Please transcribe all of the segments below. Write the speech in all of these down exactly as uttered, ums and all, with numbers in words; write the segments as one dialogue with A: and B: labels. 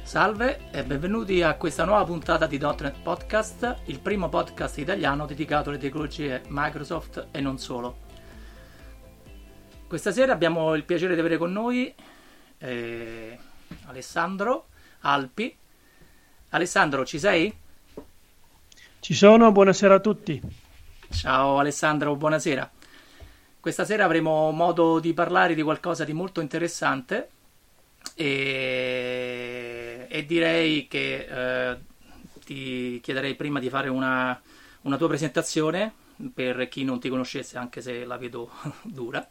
A: Salve e benvenuti a questa nuova puntata di .ponto net Podcast, il primo podcast italiano dedicato alle tecnologie Microsoft e non solo. Questa sera abbiamo il piacere di avere con noi eh, Alessandro Alpi. Alessandro, ci sei?
B: Ci sono, buonasera a tutti.
A: Ciao Alessandro, buonasera. Questa sera avremo modo di parlare di qualcosa di molto interessante e, e direi che eh, ti chiederei prima di fare una, una tua presentazione per chi non ti conoscesse, anche se la vedo dura.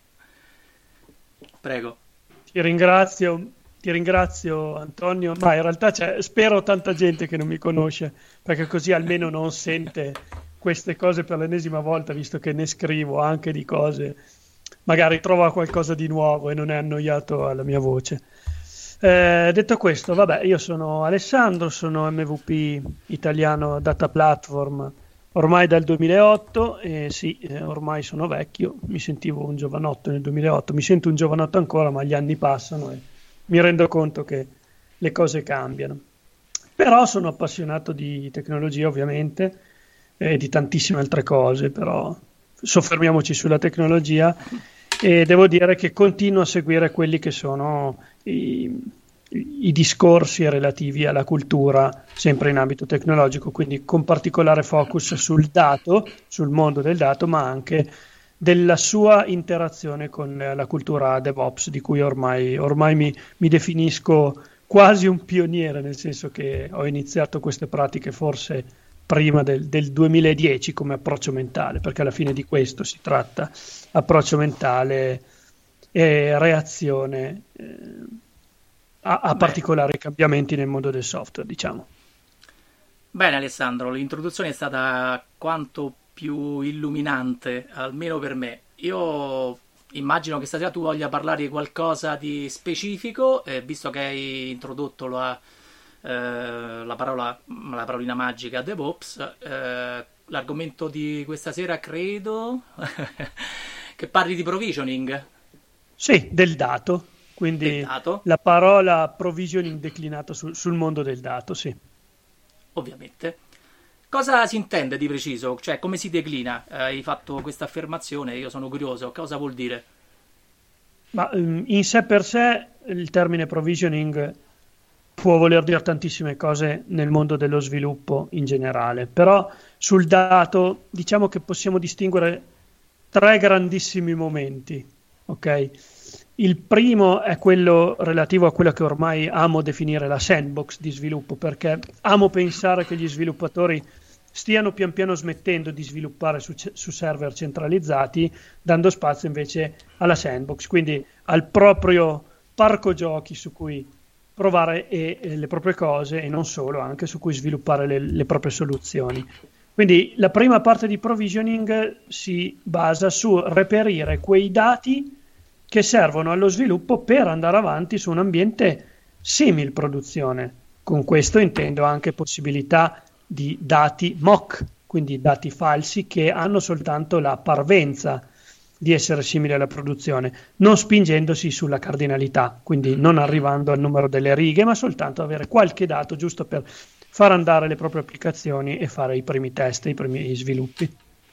A: Prego.
B: Ti ringrazio, ti ringrazio Antonio, ma in realtà c'è, spero tanta gente che non mi conosce, perché così almeno non sente queste cose per l'ennesima volta, visto che ne scrivo anche di cose, magari trova qualcosa di nuovo e non è annoiato alla mia voce. Eh, detto questo, vabbè, io sono Alessandro, sono M V P italiano Data Platform ormai dal duemilaotto e sì, eh, ormai sono vecchio, mi sentivo un giovanotto nel duemilaotto, mi sento un giovanotto ancora, ma gli anni passano e mi rendo conto che le cose cambiano. Però sono appassionato di tecnologia, ovviamente, e di tantissime altre cose, però soffermiamoci sulla tecnologia e devo dire che continuo a seguire quelli che sono i, i discorsi relativi alla cultura sempre in ambito tecnologico, quindi con particolare focus sul dato, sul mondo del dato, ma anche della sua interazione con la cultura DevOps, di cui ormai, ormai mi, mi definisco quasi un pioniere, nel senso che ho iniziato queste pratiche forse prima del, del duemiladieci come approccio mentale, perché alla fine di questo si tratta, approccio mentale e reazione eh, a, a particolari cambiamenti nel mondo del software, diciamo.
A: Bene Alessandro, l'introduzione è stata quanto più illuminante, almeno per me. Io immagino che stasera tu voglia parlare di qualcosa di specifico, eh, visto che hai introdotto la Uh, la parola, la parolina magica DevOps. Uh, l'argomento di questa sera credo che parli di provisioning.
B: Sì, del dato, quindi
A: del dato.
B: La parola provisioning declinata sul, sul mondo del dato, sì.
A: Ovviamente. Cosa si intende di preciso? Cioè, come si declina? Uh, hai fatto questa affermazione, io sono curioso, cosa vuol dire?
B: Ma um, in sé per sé il termine provisioning può voler dire tantissime cose nel mondo dello sviluppo in generale, però sul dato diciamo che possiamo distinguere tre grandissimi momenti, ok? Il primo è quello relativo a quello che ormai amo definire la sandbox di sviluppo, perché amo pensare che gli sviluppatori stiano pian piano smettendo di sviluppare su, su server centralizzati, dando spazio invece alla sandbox, quindi al proprio parco giochi su cui provare e, e le proprie cose e non solo, anche su cui sviluppare le, le proprie soluzioni. Quindi la prima parte di provisioning si basa su reperire quei dati che servono allo sviluppo per andare avanti su un ambiente simil produzione. Con questo intendo anche possibilità di dati mock, quindi dati falsi che hanno soltanto la parvenza di essere simili alla produzione, non spingendosi sulla cardinalità, quindi non arrivando al numero delle righe, ma soltanto avere qualche dato giusto per far andare le proprie applicazioni e fare i primi test, i primi sviluppi.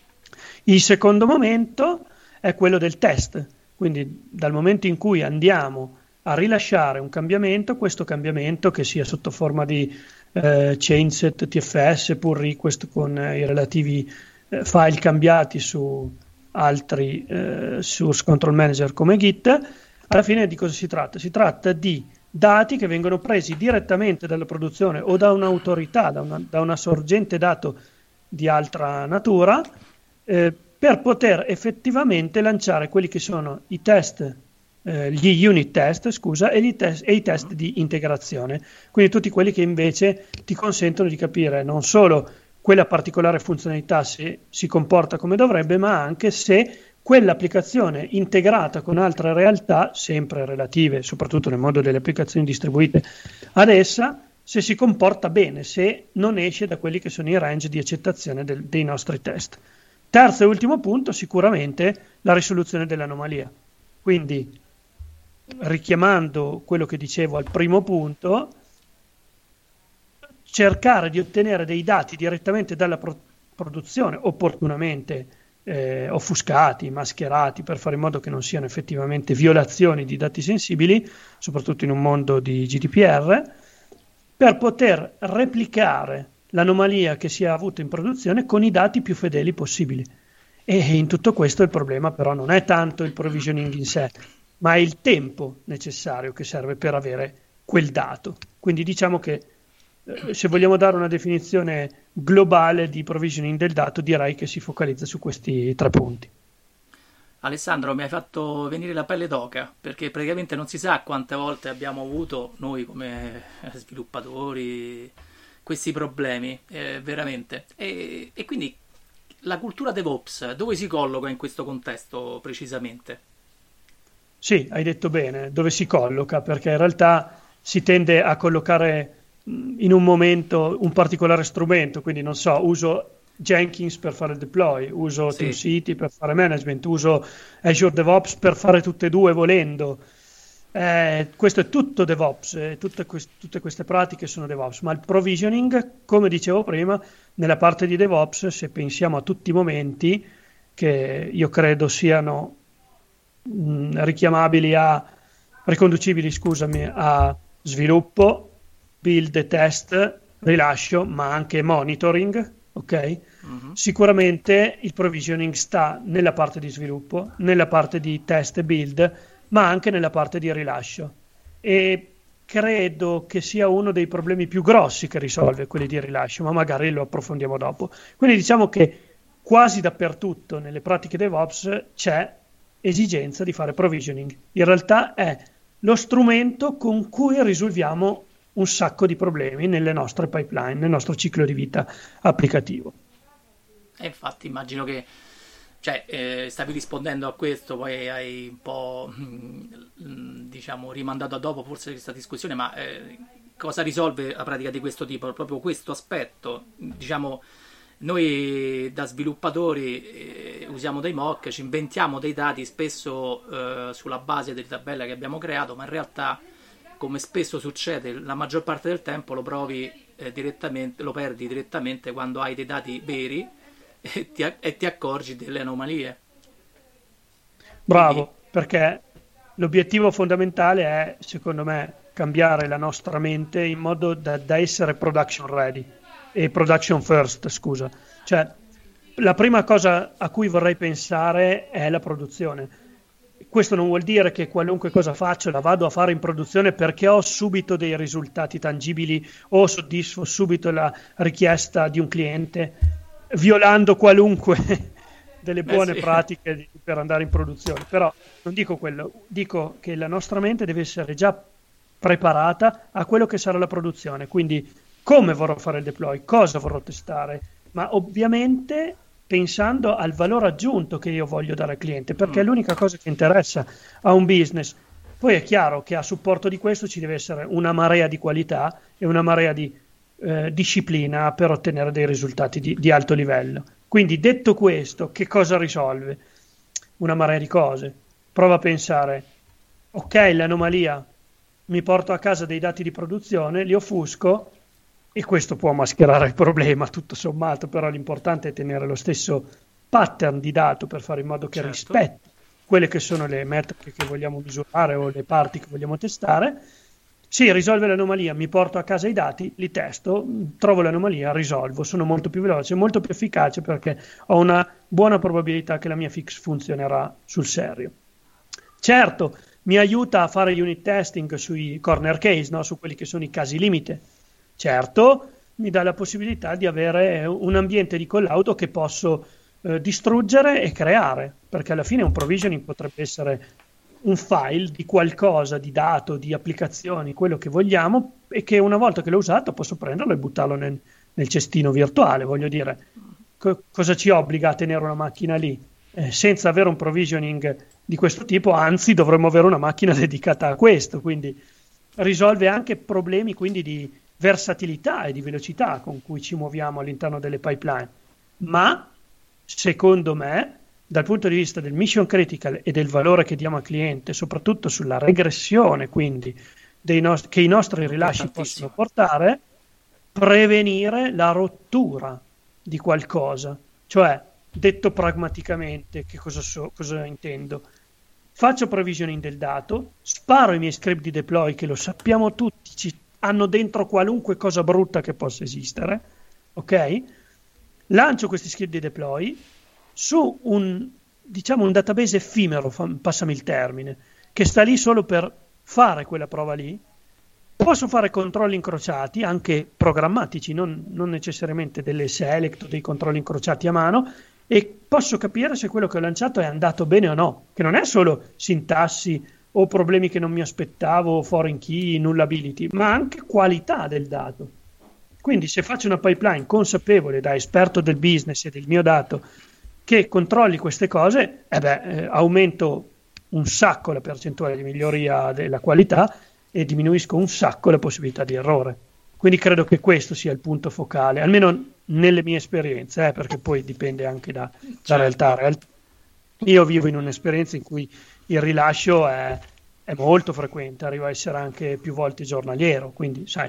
B: Il secondo momento è quello del test, quindi dal momento in cui andiamo a rilasciare un cambiamento, questo cambiamento che sia sotto forma di eh, changeset, T F S, pull request con eh, i relativi eh, file cambiati su altri eh, source control manager come Git, alla fine di cosa si tratta? Si tratta di dati che vengono presi direttamente dalla produzione o da un'autorità, da una, da una sorgente dato di altra natura, eh, per poter effettivamente lanciare quelli che sono i test, eh, gli unit test, scusa, e, gli test, e i test di integrazione, quindi tutti quelli che invece ti consentono di capire non solo quella particolare funzionalità se si comporta come dovrebbe, ma anche se quell'applicazione integrata con altre realtà, sempre relative, soprattutto nel mondo delle applicazioni distribuite ad essa, se si comporta bene, se non esce da quelli che sono i range di accettazione del, dei nostri test. Terzo e ultimo punto, sicuramente la risoluzione dell'anomalia. Quindi, richiamando quello che dicevo al primo punto, cercare di ottenere dei dati direttamente dalla pro- produzione, opportunamente eh, offuscati, mascherati, per fare in modo che non siano effettivamente violazioni di dati sensibili, soprattutto in un mondo di G D P R, per poter replicare l'anomalia che si è avuta in produzione con i dati più fedeli possibili. E in tutto questo il problema però non è tanto il provisioning in sé, ma è il tempo necessario che serve per avere quel dato. Quindi diciamo che eh, se vogliamo dare una definizione globale di provisioning del dato, direi che si focalizza su questi tre punti.
A: Alessandro, mi hai fatto venire la pelle d'oca, perché praticamente non si sa quante volte abbiamo avuto noi come sviluppatori questi problemi, eh, veramente. E, e quindi la cultura DevOps dove si colloca in questo contesto precisamente?
B: Sì, hai detto bene, dove si colloca, perché in realtà si tende a collocare mh, in un momento un particolare strumento, quindi non so, uso Jenkins per fare il deploy, uso
A: Sì.
B: TeamCity per fare management, uso Azure DevOps per fare tutte e due volendo. Eh, questo è tutto DevOps, eh, tutte, quest- tutte queste pratiche sono DevOps, ma il provisioning, come dicevo prima, nella parte di DevOps, se pensiamo a tutti i momenti che io credo siano mh, richiamabili a, riconducibili, scusami, a sviluppo, build e test, rilascio, ma anche monitoring, ok?
A: Mhm.
B: Sicuramente il provisioning sta nella parte di sviluppo, nella parte di test e build, ma anche nella parte di rilascio. E credo che sia uno dei problemi più grossi che risolve quelli di rilascio, ma magari lo approfondiamo dopo. Quindi diciamo che quasi dappertutto nelle pratiche DevOps c'è esigenza di fare provisioning. In realtà è lo strumento con cui risolviamo un sacco di problemi nelle nostre pipeline, nel nostro ciclo di vita applicativo.
A: E infatti immagino che, cioè, eh, stavi rispondendo a questo, poi hai un po', mm, diciamo, rimandato a dopo forse questa discussione, ma eh, cosa risolve la pratica di questo tipo? Proprio questo aspetto, diciamo, noi da sviluppatori eh, usiamo dei mock, ci inventiamo dei dati spesso eh, sulla base delle tabelle che abbiamo creato, ma in realtà, come spesso succede, la maggior parte del tempo lo provi eh, direttamente, lo perdi direttamente quando hai dei dati veri e ti, e ti accorgi delle anomalie.
B: Bravo,
A: Quindi,
B: perché l'obiettivo fondamentale è, secondo me, cambiare la nostra mente in modo da, da essere production ready e production first, scusa. Cioè, la prima cosa a cui vorrei pensare è la produzione. Questo non vuol dire che qualunque cosa faccio la vado a fare in produzione perché ho subito dei risultati tangibili o soddisfo subito la richiesta di un cliente, violando qualunque delle
A: eh
B: buone
A: sì,
B: pratiche di- per andare in produzione. Però non dico quello, dico che la nostra mente deve essere già preparata a quello che sarà la produzione. Quindi come vorrò fare il deploy, cosa vorrò testare, ma ovviamente pensando al valore aggiunto che io voglio dare al cliente, perché è
A: mm,
B: l'unica cosa che interessa a un business. Poi è chiaro che a supporto di questo ci deve essere una marea di qualità e una marea di eh, disciplina per ottenere dei risultati di, di alto livello. Quindi detto questo, che cosa risolve? Una marea di cose. Prova a pensare, ok, l'anomalia, mi porto a casa dei dati di produzione, li offusco e questo può mascherare il problema, tutto sommato, però l'importante è tenere lo stesso pattern di dato per fare in modo che
A: certo.
B: rispetti quelle che sono le metriche che vogliamo misurare o le parti che vogliamo testare. Sì, risolve l'anomalia, mi porto a casa i dati, li testo, trovo l'anomalia, risolvo, sono molto più veloce, molto più efficace perché ho una buona probabilità che la mia fix funzionerà sul serio. Certo, mi aiuta a fare unit testing sui corner case, no? Su quelli che sono i casi limite. Certo, mi dà la possibilità di avere un ambiente di collaudo che posso eh, distruggere e creare, perché alla fine un provisioning potrebbe essere un file di qualcosa, di dato, di applicazioni, quello che vogliamo, e che una volta che l'ho usato posso prenderlo e buttarlo nel, nel cestino virtuale. Voglio dire, co- cosa ci obbliga a tenere una macchina lì? Eh, senza avere un provisioning di questo tipo, anzi dovremmo avere una macchina dedicata a questo, quindi risolve anche problemi quindi di versatilità e di velocità con cui ci muoviamo all'interno delle pipeline. Ma secondo me, dal punto di vista del mission critical e del valore che diamo al cliente, soprattutto sulla regressione quindi dei nost- che i nostri rilasci possono
A: Importantissimo.
B: portare, prevenire la rottura di qualcosa. Cioè, detto pragmaticamente, che cosa, so, cosa intendo? Faccio provisioning del dato, sparo i miei script di deploy, che lo sappiamo tutti, ci hanno dentro qualunque cosa brutta che possa esistere, ok? Lancio questi script di deploy su un, diciamo, un database effimero, passami il termine, che sta lì solo per fare quella prova lì. Posso fare controlli incrociati, anche programmatici, non, non necessariamente delle select o dei controlli incrociati a mano, e posso capire se quello che ho lanciato è andato bene o no, che non è solo sintassi o problemi che non mi aspettavo, foreign key, nullability, ma anche qualità del dato. Quindi se faccio una pipeline consapevole da esperto del business e del mio dato che controlli queste cose, eh beh, eh, aumento un sacco la percentuale di miglioria della qualità e diminuisco un sacco la possibilità di errore. Quindi credo che questo sia il punto focale, almeno nelle mie esperienze, eh, perché poi dipende anche da, certo. da realtà a realtà. Io vivo in un'esperienza in cui il rilascio è, è molto frequente, arriva a essere anche più volte giornaliero, quindi sai.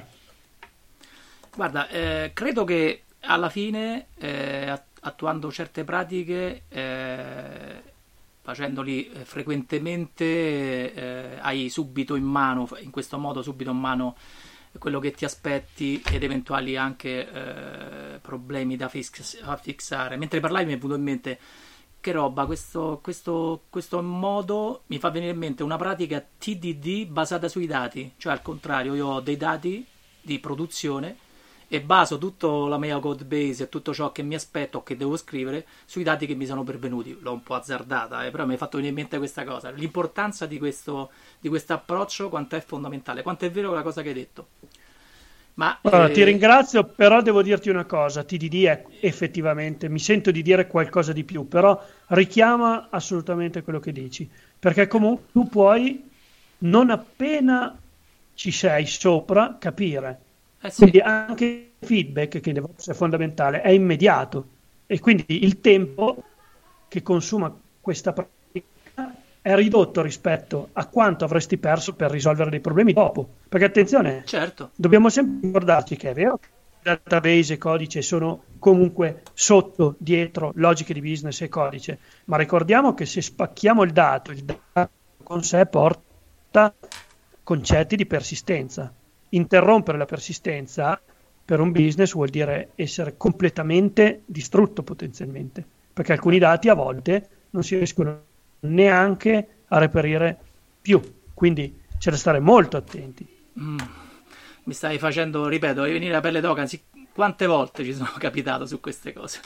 A: Guarda, eh, credo che alla fine, eh, attuando certe pratiche, eh, facendoli eh, frequentemente, eh, hai subito in mano, in questo modo subito in mano quello che ti aspetti ed eventuali anche eh, problemi da fix- a fissare. Mentre parlavi mi è venuto in mente che roba, questo, questo, questo modo mi fa venire in mente una pratica T D D basata sui dati, cioè al contrario io ho dei dati di produzione e baso tutta la mia code base e tutto ciò che mi aspetto o che devo scrivere sui dati che mi sono pervenuti. L'ho un po' azzardata, eh, però mi hai fatto venire in mente questa cosa, l'importanza di questo di questo approccio, quanto è fondamentale, quanto è vero la cosa che hai detto. Ma
B: allora,
A: eh...
B: ti ringrazio, però devo dirti una cosa, T D D è effettivamente, mi sento di dire qualcosa di più, però richiama assolutamente quello che dici, perché comunque tu puoi, non appena ci sei sopra, capire. Eh sì. Quindi anche il feedback, che è fondamentale, è immediato, e quindi il tempo che consuma questa pratica è ridotto rispetto a quanto avresti perso per risolvere dei problemi dopo. Perché attenzione,
A: certo,
B: dobbiamo sempre ricordarci che è vero che database e codice sono comunque sotto, dietro logiche di business e codice, ma ricordiamo che se spacchiamo il dato, il dato con sé porta concetti di persistenza. Interrompere la persistenza per un business vuol dire essere completamente distrutto potenzialmente, perché alcuni dati a volte non si riescono neanche a reperire più, quindi c'è da stare molto attenti.
A: Mm. Mi stai facendo, ripeto, venire la pelle d'oca, anzi, quante volte ci sono capitato su queste cose.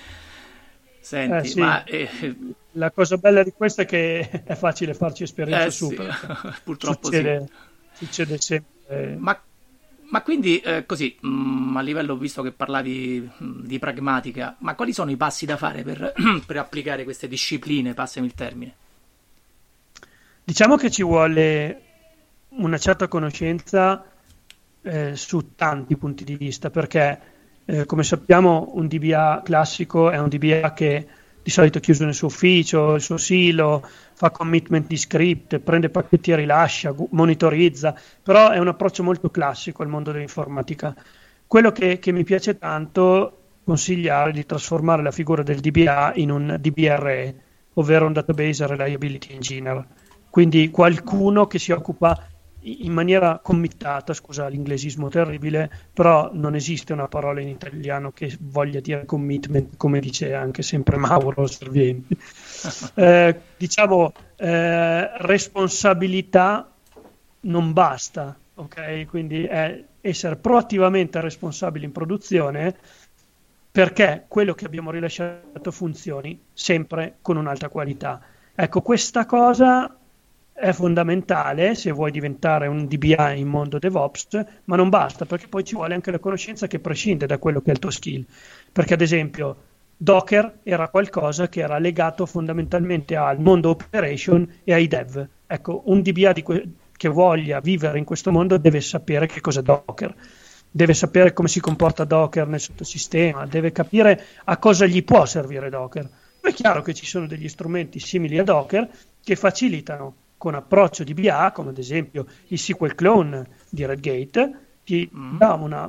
A: Senti,
B: eh sì,
A: ma eh,
B: la cosa bella di questo è che è facile farci esperienza
A: eh
B: su,
A: sì,
B: perché
A: purtroppo
B: succede,
A: sì.
B: succede sempre.
A: Ma, ma quindi eh, così, mh, a livello, visto che parlavi mh, di pragmatica, ma quali sono i passi da fare per, per applicare queste discipline, passami il termine?
B: Diciamo che ci vuole una certa conoscenza eh, su tanti punti di vista, perché eh, come sappiamo un D B A classico è un D B A che di solito è chiuso nel suo ufficio, il suo silo, fa commitment di script, prende pacchetti e rilascia, monitorizza, però è un approccio molto classico al mondo dell'informatica. Quello che, che mi piace tanto consigliare è di trasformare la figura del D B A in un D B R E, ovvero un Database Reliability Engineer, quindi qualcuno che si occupa in maniera committata, scusa l'inglesismo terribile, però non esiste una parola in italiano che voglia dire commitment, come dice anche sempre Mauro Servienti. Eh, diciamo, eh, responsabilità non basta, ok? Quindi è essere proattivamente responsabili in produzione perché quello che abbiamo rilasciato funzioni sempre con un'alta qualità. Ecco, questa cosa è fondamentale se vuoi diventare un D B A in mondo DevOps, ma non basta, perché poi ci vuole anche la conoscenza che prescinde da quello che è il tuo skill. Perché ad esempio Docker era qualcosa che era legato fondamentalmente al mondo operation e ai dev. Ecco, un D B A di que- che voglia vivere in questo mondo deve sapere che cos'è Docker, deve sapere come si comporta Docker nel sottosistema, deve capire a cosa gli può servire Docker. È chiaro che ci sono degli strumenti simili a Docker che facilitano con approccio D B A, come ad esempio il S Q L Clone di Redgate, ti mm. dà una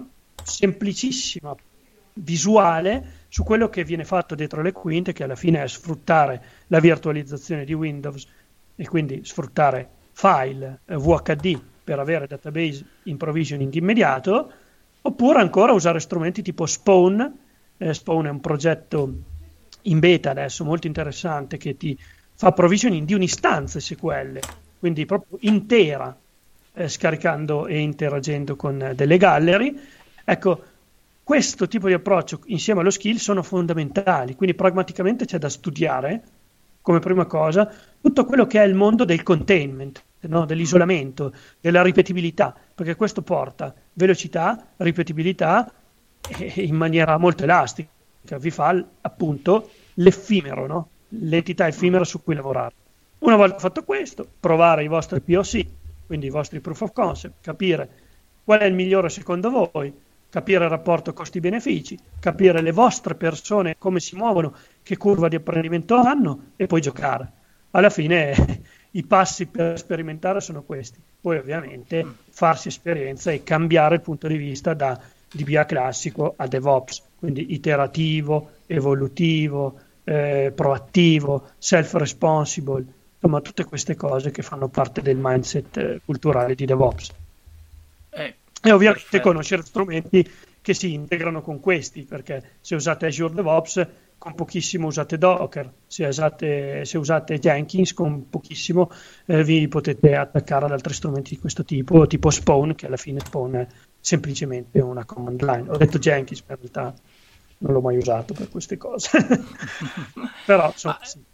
B: semplicissima visuale su quello che viene fatto dietro le quinte, che alla fine è sfruttare la virtualizzazione di Windows e quindi sfruttare file eh, V H D per avere database in provisioning immediato, oppure ancora usare strumenti tipo Spawn. eh, Spawn è un progetto in beta adesso molto interessante che ti fa provisioning di un'istanza S Q L, quindi proprio intera, eh, scaricando e interagendo con eh, delle gallery. Ecco, questo tipo di approccio insieme allo skill sono fondamentali, quindi pragmaticamente c'è da studiare come prima cosa tutto quello che è il mondo del containment, no? Dell'isolamento, della ripetibilità, perché questo porta velocità, ripetibilità e in maniera molto elastica, vi fa appunto l'effimero, no? L'entità effimera su cui lavorare. Una volta fatto questo, provare i vostri P O C, quindi i vostri proof of concept, capire qual è il migliore secondo voi, capire il rapporto costi-benefici, capire le vostre persone come si muovono, che curva di apprendimento hanno e poi giocare. Alla fine i passi per sperimentare sono questi. Poi ovviamente farsi esperienza e cambiare il punto di vista da D B A classico a DevOps, quindi iterativo, evolutivo, eh, proattivo, self-responsible, insomma tutte queste cose che fanno parte del mindset eh, culturale di DevOps.
A: Eh,
B: e ovviamente
A: perfetto.
B: Conoscere strumenti che si integrano con questi, perché se usate Azure DevOps con pochissimo usate Docker, se usate, se usate Jenkins con pochissimo eh, vi potete attaccare ad altri strumenti di questo tipo, tipo Spawn, che alla fine Spawn è semplicemente una command line. Ho detto Jenkins, ma in realtà non l'ho mai usato per queste cose. Però insomma,
A: Ma,
B: sì.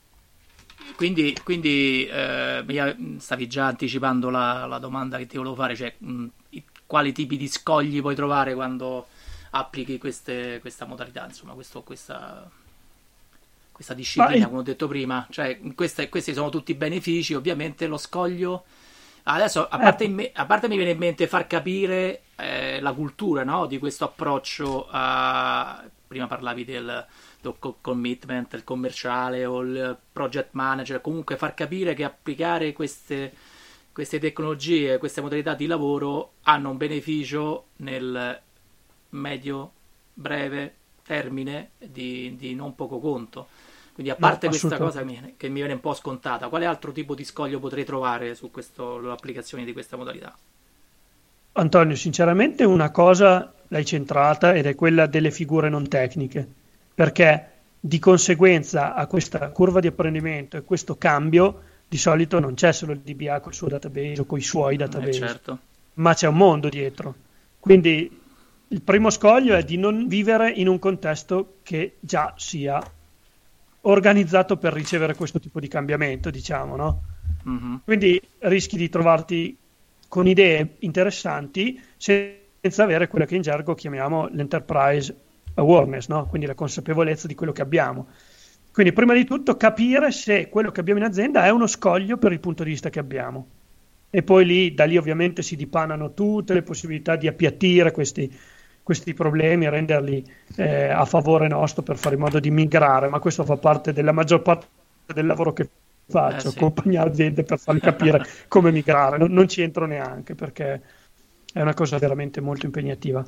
A: Quindi, quindi eh, mi stavi già anticipando la, la domanda che ti volevo fare, cioè mh, i- quali tipi di scogli puoi trovare quando applichi queste, questa modalità, insomma, questo, questa, questa
B: Ma
A: disciplina,
B: il-
A: come ho detto prima, cioè queste- questi sono tutti benefici, ovviamente lo scoglio. Adesso, a parte,
B: ecco,
A: in me- a parte mi viene in mente far capire eh, la cultura, no, di questo approccio a... Prima parlavi del, del co- commitment, il commerciale o il project manager, comunque far capire che applicare queste, queste tecnologie, queste modalità di lavoro hanno un beneficio nel medio, breve termine di, di non poco conto. Quindi a
B: no,
A: parte questa cosa che
B: assolutamente.
A: mi, che mi viene un po' scontata, quale altro tipo di scoglio potrei trovare su questo, l'applicazione di questa modalità?
B: Antonio, sinceramente una cosa l'hai centrata ed è quella delle figure non tecniche, perché di conseguenza a questa curva di apprendimento e questo cambio di solito non c'è solo il D B A col suo database o con i suoi
A: Eh
B: database,
A: certo.
B: ma c'è un mondo dietro. Quindi il primo scoglio è di non vivere in un contesto che già sia organizzato per ricevere questo tipo di cambiamento, diciamo, no?
A: Mhm.
B: Quindi rischi di trovarti con idee interessanti senza avere quella che in gergo chiamiamo l'enterprise awareness, no? Quindi la consapevolezza di quello che abbiamo. Quindi prima di tutto capire se quello che abbiamo in azienda è uno scoglio per il punto di vista che abbiamo. E poi lì, da lì ovviamente si dipanano tutte le possibilità di appiattire questi, questi problemi e renderli eh, a favore nostro per fare in modo di migrare, ma questo fa parte della maggior parte del lavoro che
A: Eh
B: faccio,
A: sì.
B: accompagnare aziende per fargli capire come migrare. Non, non ci entro neanche perché è una cosa veramente molto impegnativa.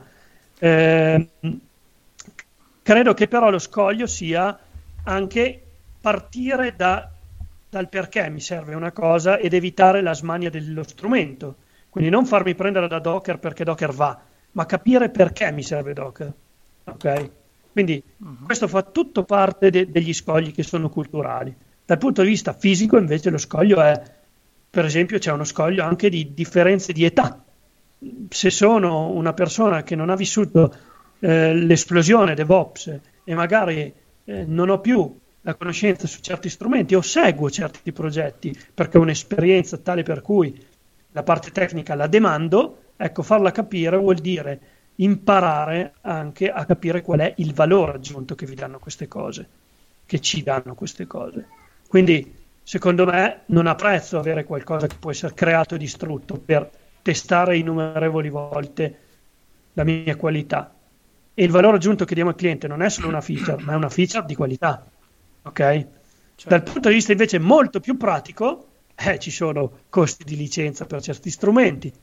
B: Eh, credo che però lo scoglio sia anche partire da, dal perché mi serve una cosa ed evitare la smania dello strumento. Quindi non farmi prendere da Docker perché Docker va, ma capire perché mi serve Docker. Ok? Quindi
A: Mhm.
B: questo fa tutto parte de- degli scogli che sono culturali. Dal punto di vista fisico, invece, lo scoglio è, per esempio, c'è uno scoglio anche di differenze di età. Se sono una persona che non ha vissuto eh, l'esplosione DevOps e magari eh, non ho più la conoscenza su certi strumenti o seguo certi progetti perché ho un'esperienza tale per cui la parte tecnica la demando, ecco, farla capire vuol dire imparare anche a capire qual è il valore aggiunto che vi danno queste cose, che ci danno queste cose. Quindi, secondo me, non ha prezzo avere qualcosa che può essere creato e distrutto per testare innumerevoli volte la mia qualità. E il valore aggiunto che diamo al cliente non è solo una feature, ma è una feature di qualità. Ok? Dal
A: Certo.
B: punto di vista invece molto più pratico, eh, ci sono costi di licenza per certi strumenti,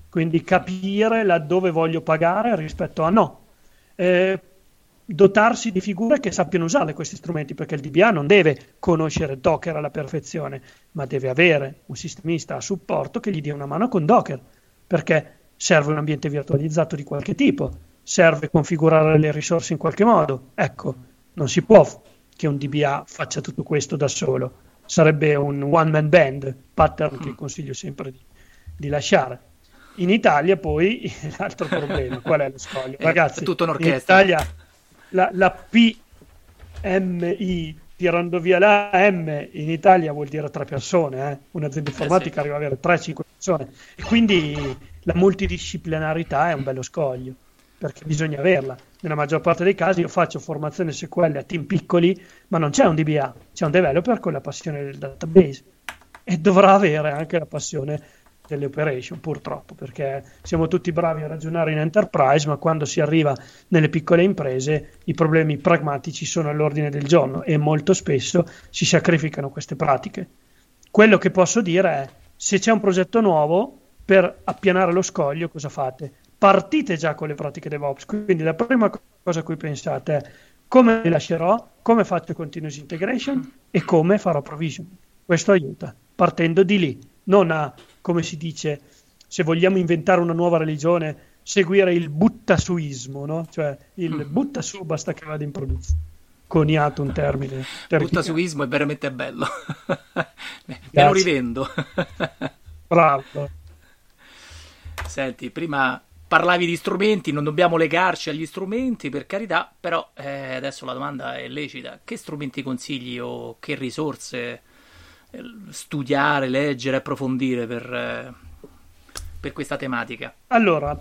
B: quindi capire laddove voglio pagare rispetto a no. Eh, dotarsi di figure che sappiano usare questi strumenti, perché il D B A non deve conoscere Docker alla perfezione, ma deve avere un sistemista a supporto che gli dia una mano con Docker, perché serve un ambiente virtualizzato di qualche tipo, serve configurare le risorse in qualche modo. Ecco, non si può f- che un D B A faccia tutto questo da solo, sarebbe un one man band, pattern che consiglio sempre di, di lasciare. In Italia poi l'altro problema, qual è lo scoglio? Ragazzi,
A: è tutto
B: in
A: un'orchestra.
B: Italia la, la P M I, tirando via la M, in Italia vuol dire tre persone, eh? Un'azienda informatica
A: Eh sì.
B: arriva ad avere tre cinque persone, e quindi la multidisciplinarità è un bello scoglio, perché bisogna averla. Nella maggior parte dei casi io faccio formazione S Q L a team piccoli, ma non c'è un D B A, c'è un developer con la passione del database, e dovrà avere anche la passione delle operation, purtroppo, perché siamo tutti bravi a ragionare in enterprise, ma quando si arriva nelle piccole imprese i problemi pragmatici sono all'ordine del giorno e molto spesso si sacrificano queste pratiche. Quello che posso dire è: se c'è un progetto nuovo, per appianare lo scoglio cosa fate? Partite già con le pratiche DevOps, quindi la prima cosa a cui pensate è: come li lascerò, come faccio continuous integration e come farò provision. Questo aiuta, partendo di lì, non a, come si dice, se vogliamo inventare una nuova religione, seguire il buttasuismo, no? Cioè il butta su, basta che vada in produzione. Coniato un termine.
A: Buttasuismo è veramente bello. Me lo rivendo.
B: Bravo.
A: Senti, prima parlavi di strumenti, non dobbiamo legarci agli strumenti, per carità, però eh, adesso la domanda è lecita. Che strumenti consigli o che risorse eh, studiare, leggere, approfondire per, eh, per questa tematica?
B: Allora,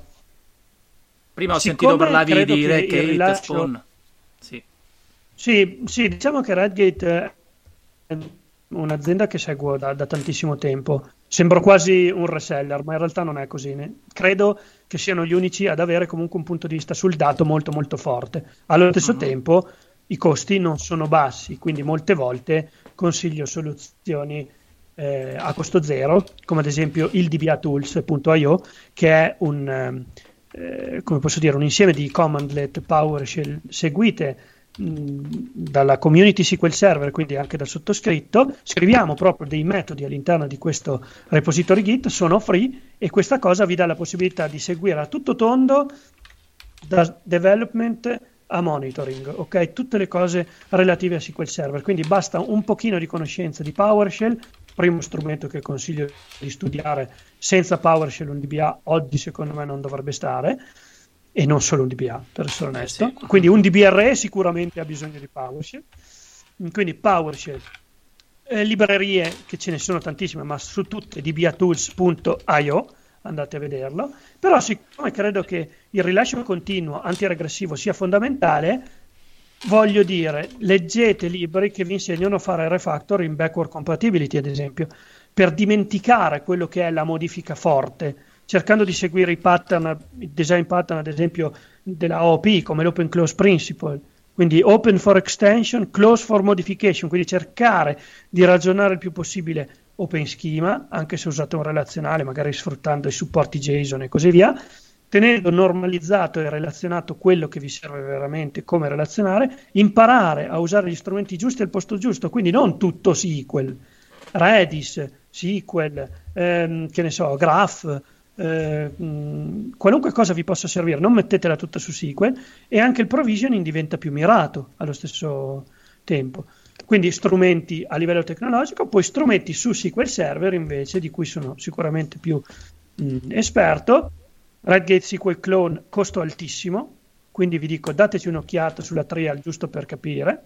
A: prima ho sentito parlavi di Redgate,
B: rilascio...
A: Spawn. Sì.
B: Sì, sì, diciamo che Redgate è un'azienda che seguo da, da tantissimo tempo. Sembro quasi un reseller, ma in realtà non è così. Né? Credo che siano gli unici ad avere comunque un punto di vista sul dato molto molto forte. Allo stesso uh-huh. tempo i costi non sono bassi, quindi molte volte consiglio soluzioni eh, a costo zero, come ad esempio il d b a tools punto i o, che è un, eh, come posso dire, un insieme di commandlet PowerShell seguite dalla community S Q L Server, quindi anche dal sottoscritto. Scriviamo proprio dei metodi all'interno di questo repository Git, sono free, e questa cosa vi dà la possibilità di seguire a tutto tondo, da development a monitoring, ok? Tutte le cose relative a S Q L Server, quindi basta un pochino di conoscenza di PowerShell, primo strumento che consiglio di studiare. Senza PowerShell un D B A oggi secondo me non dovrebbe stare, e non solo un D B A, per essere onesto.
A: Eh sì.
B: Quindi un D B R E sicuramente ha bisogno di PowerShell. Quindi PowerShell, eh, librerie che ce ne sono tantissime, ma su tutte d b a tools punto i o, andate a vederlo. Però siccome credo che il rilascio continuo antiregressivo sia fondamentale, voglio dire, leggete libri che vi insegnano a fare refactor in backward compatibility, ad esempio, per dimenticare quello che è la modifica forte, cercando di seguire i pattern, i design pattern ad esempio della O O P, come l'Open Close Principle, quindi open for extension, close for modification, quindi cercare di ragionare il più possibile open schema, anche se usate un relazionale, magari sfruttando i supporti JSON e così via, tenendo normalizzato e relazionato quello che vi serve veramente come relazionare, imparare a usare gli strumenti giusti al posto giusto, quindi non tutto S Q L, Redis, S Q L, ehm, che ne so, Graph, Eh, mh, qualunque cosa vi possa servire, non mettetela tutta su S Q L, e anche il provisioning diventa più mirato allo stesso tempo. Quindi strumenti a livello tecnologico, poi strumenti su S Q L Server invece, di cui sono sicuramente più mh, esperto. Redgate S Q L Clone, costo altissimo, quindi vi dico dateci un'occhiata sulla trial giusto per capire.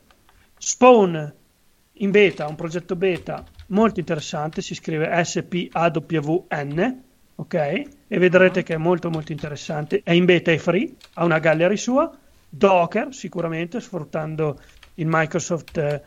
B: Spawn in beta, un progetto beta molto interessante, si scrive S P A W N, ok? E vedrete che è molto molto interessante. È in beta, è free, ha una gallery sua, Docker sicuramente, sfruttando il Microsoft eh,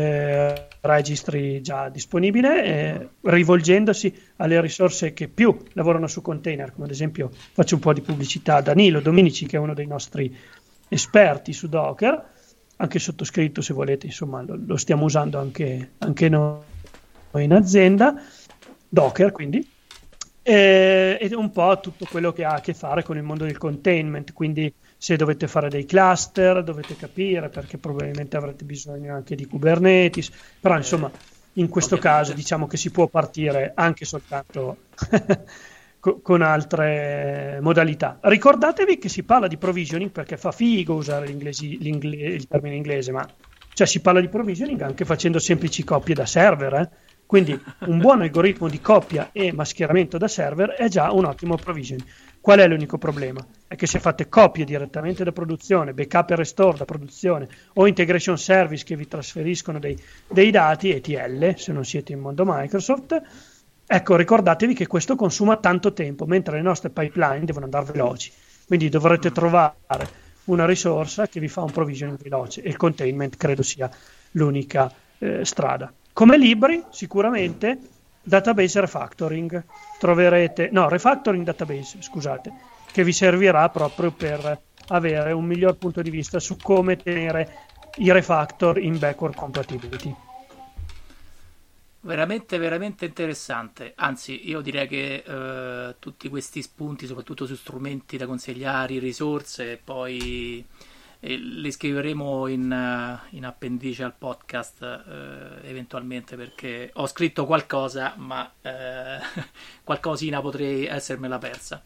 B: eh, Registry già disponibile, eh, rivolgendosi alle risorse che più lavorano su container, come ad esempio, faccio un po' di pubblicità a Danilo Dominici, che è uno dei nostri esperti su Docker, anche sottoscritto se volete, insomma lo, lo stiamo usando anche, anche noi in azienda, Docker quindi. eh, ed è un po' tutto quello che ha a che fare con il mondo del containment, quindi se dovete fare dei cluster dovete capire, perché probabilmente avrete bisogno anche di Kubernetes, però insomma in questo
A: Ovviamente.
B: caso diciamo che si può partire anche soltanto co- con altre modalità. Ricordatevi che si parla di provisioning, perché fa figo usare l'inglesi- l'ingle- il termine inglese, ma cioè si parla di provisioning anche facendo semplici coppie da server, eh? Quindi un buon algoritmo di coppia e mascheramento da server è già un ottimo provisioning. Qual è l'unico problema? È che se fate copie direttamente da produzione, backup e restore da produzione o integration service che vi trasferiscono dei, dei dati, E T L, se non siete in mondo Microsoft, ecco, ricordatevi che questo consuma tanto tempo, mentre le nostre pipeline devono andare veloci. Quindi dovrete trovare una risorsa che vi fa un provisioning veloce, e il containment credo sia l'unica eh, strada. Come libri, sicuramente database refactoring troverete, no, refactoring database, scusate, che vi servirà proprio per avere un miglior punto di vista su come tenere i refactor in backward compatibility.
A: Veramente, veramente interessante. Anzi, io direi che eh, tutti questi spunti, soprattutto su strumenti da consigliare, risorse, poi eh, li scriveremo in, eh, in appendice al podcast eh, eventualmente, perché ho scritto qualcosa, ma eh, qualcosina potrei essermela persa.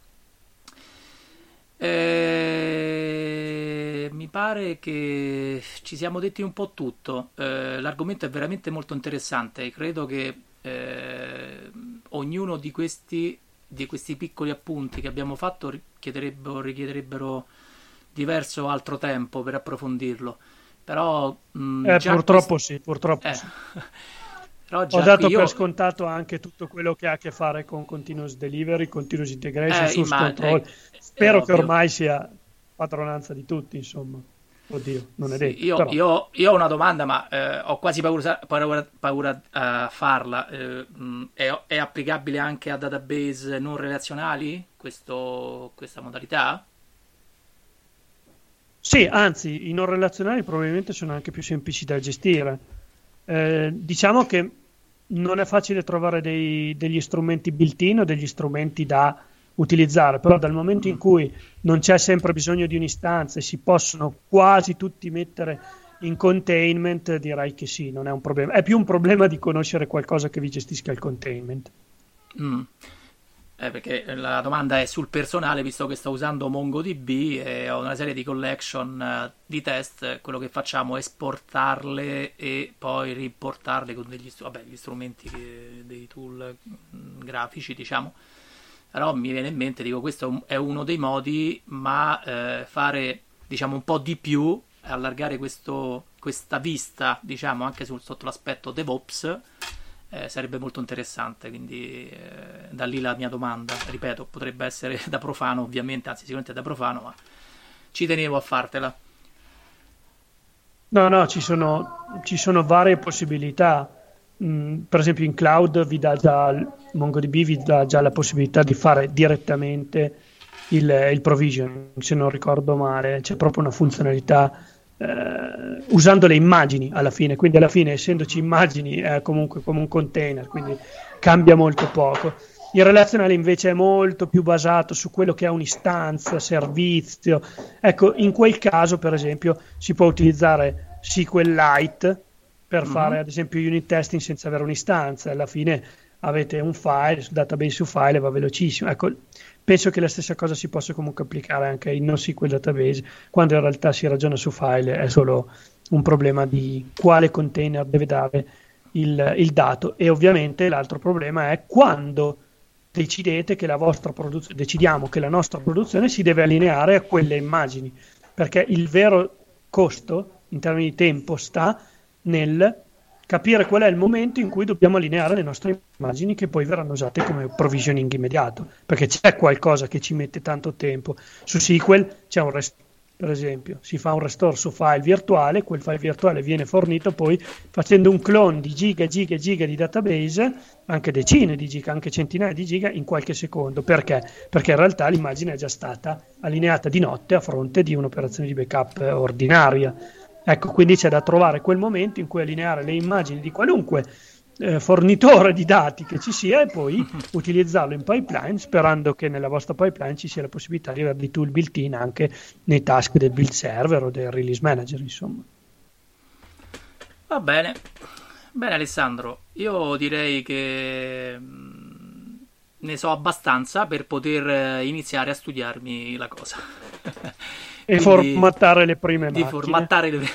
A: Eh, mi pare che ci siamo detti un po' tutto. Eh, l'argomento è veramente molto interessante. Credo che eh, ognuno di questi, di questi piccoli appunti che abbiamo fatto richiederebbero, richiederebbero diverso altro tempo per approfondirlo. Però mh,
B: Eh,
A: già
B: purtroppo
A: quest-
B: sì, purtroppo
A: eh,
B: sì.
A: però
B: Ho
A: già qui
B: dato per
A: io
B: scontato anche tutto quello che ha a che fare con continuous delivery, continuous integration,
A: eh,
B: source
A: imma-
B: control.
A: eh, è
B: Spero che
A: ovvio.
B: ormai sia padronanza di tutti, insomma. Oddio, non è
A: Sì,
B: detto,
A: io,
B: però.
A: io- io ho una domanda, ma eh, ho quasi paura, paura- paura a farla. Eh, mh, è, è applicabile anche a database non relazionali, questo- questa modalità?
B: Sì, anzi, i non relazionali probabilmente sono anche più semplici da gestire. Eh, diciamo che non è facile trovare dei- degli strumenti built-in o degli strumenti da utilizzare, però dal momento in
A: Mm,
B: cui non c'è sempre bisogno di un'istanza e si possono quasi tutti mettere in containment, direi che sì, non è un problema. È più un problema di conoscere qualcosa che vi gestisca il containment.
A: mm. Eh, perché la domanda è sul personale, visto che sto usando MongoDB e ho una serie di collection eh, di test. Quello che facciamo è esportarle e poi riportarle con degli, str- vabbè, gli strumenti, che- dei tool mm, grafici, diciamo. Però mi viene in mente, dico, questo è un- è uno dei modi, ma eh, fare, diciamo, un po' di più, allargare questo- questa vista, diciamo, anche sul- sotto l'aspetto DevOps, eh, sarebbe molto interessante. Quindi eh, da lì la mia domanda, ripeto, potrebbe essere da profano, ovviamente, anzi sicuramente da profano, ma ci tenevo a fartela.
B: No, no, ci sono, ci sono varie possibilità. Mm, per esempio in cloud vi dà già, MongoDB vi dà già la possibilità di fare direttamente il, il provision, se non ricordo male, c'è proprio una funzionalità eh, usando le immagini alla fine, quindi alla fine essendoci immagini è comunque come un container, quindi cambia molto poco. Il relazionale invece è molto più basato su quello che è un'istanza, servizio. Ecco, in quel caso, per esempio, si può utilizzare SQLite per
A: Mhm.
B: fare, ad esempio, unit testing senza avere un'istanza. Alla fine avete un file, database su file e va velocissimo. Ecco, penso che la stessa cosa si possa comunque applicare anche in NoSQL database, quando in realtà si ragiona su file, è solo un problema di quale container deve dare il, il dato. E ovviamente l'altro problema è quando decidete che la vostra produzione, decidiamo che la nostra produzione si deve allineare a quelle immagini, perché il vero costo in termini di tempo sta nel capire qual è il momento in cui dobbiamo allineare le nostre immagini che poi verranno usate come provisioning immediato, perché c'è qualcosa che ci mette tanto tempo. Su S Q L c'è un rest- per esempio, si fa un restore su file virtuale, quel file virtuale viene fornito poi facendo un clone di giga, giga, giga di database, anche decine di giga, anche centinaia di giga in qualche secondo. Perché? Perché in realtà l'immagine è già stata allineata di notte a fronte di un'operazione di backup ordinaria. Ecco, quindi c'è da trovare quel momento in cui allineare le immagini di qualunque eh, fornitore di dati che ci sia e poi utilizzarlo in pipeline, sperando che nella vostra pipeline ci sia la possibilità di avere dei tool built-in anche nei task del build server o del release manager, insomma.
A: Va bene. Bene Alessandro, io direi che ne so abbastanza per poter iniziare a studiarmi la cosa.
B: E formattare le prime
A: di
B: macchine.
A: Formattare le...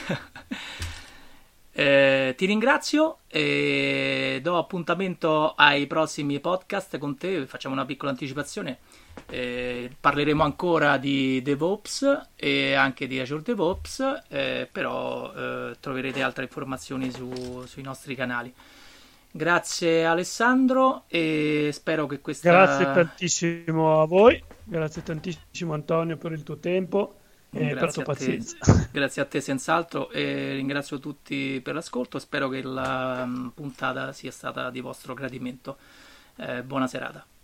A: eh, ti ringrazio e do appuntamento ai prossimi podcast con te. Facciamo una piccola anticipazione. Eh, parleremo ancora di DevOps e anche di Azure DevOps, eh, però eh, troverete altre informazioni su, sui nostri canali. Grazie Alessandro e spero che questa...
B: Grazie tantissimo a voi, grazie tantissimo Antonio per il tuo tempo e per la tua pazienza.
A: Grazie a te senz'altro e ringrazio tutti per l'ascolto, spero che la puntata sia stata di vostro gradimento. Eh, buona serata.